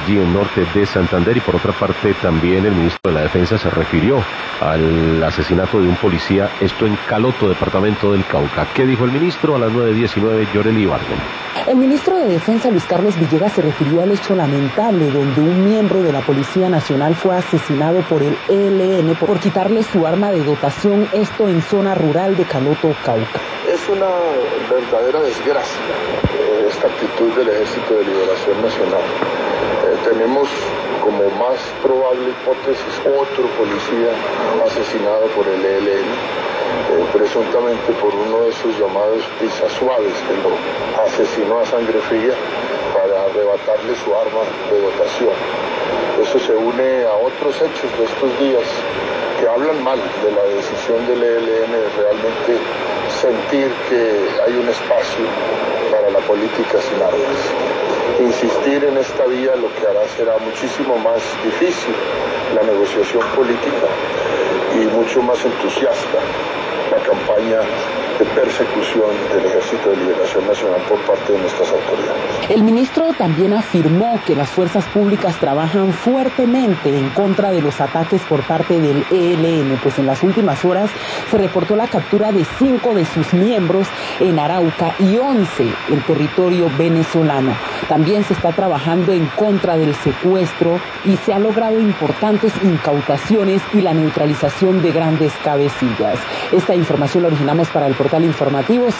allí en norte de Santander. Y por otra parte también el ministro de la Defensa se refirió al asesinato de un policía, esto en Caloto, departamento del Cauca. ¿Qué dijo el ministro? A las 9:19, Yoreli Ibargüen. El ministro de Defensa, Luis Carlos Villegas, se refirió al hecho lamentable donde un miembro de la Policía Nacional fue asesinado por el ELN por quitarle su arma de dotación, esto en zona rural de Caloto, Cauca. Es una verdadera desgracia esta actitud del Ejército de Liberación Nacional. Tenemos como más probable hipótesis otro policía asesinado por el ELN, presuntamente por uno de esos llamados pisasuaves que lo asesinó a sangre fría para arrebatarle su arma de dotación. Eso se une a otros hechos de estos días que hablan mal de la decisión del ELN de realmente sentir que hay un espacio para la política sin armas. Insistir en esta vía lo que hará será muchísimo más difícil la negociación política y mucho más entusiasta la campaña de persecución del Ejército de Liberación Nacional por parte de nuestras autoridades. El ministro también afirmó que las fuerzas públicas trabajan fuertemente en contra de los ataques por parte del ELN, pues en las últimas horas se reportó la captura de 5 de sus miembros en Arauca y 11 en territorio venezolano. También se está trabajando en contra del secuestro y se han logrado importantes incautaciones y la neutralización de grandes cabecillas. Esta información la originamos para el portal informativo